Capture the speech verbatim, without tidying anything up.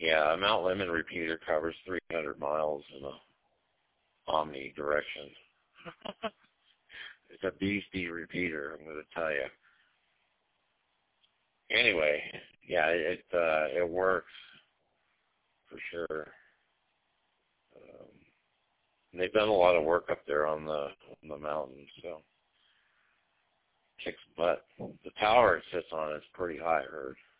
Yeah, a Mount Lemmon repeater covers three hundred miles in a omni direction. It's a beefy repeater, I'm going to tell you. Anyway, yeah, it uh, it works for sure. Um, and they've done a lot of work up there on the on the mountain, so kicks butt. The tower it sits on is pretty high, I heard.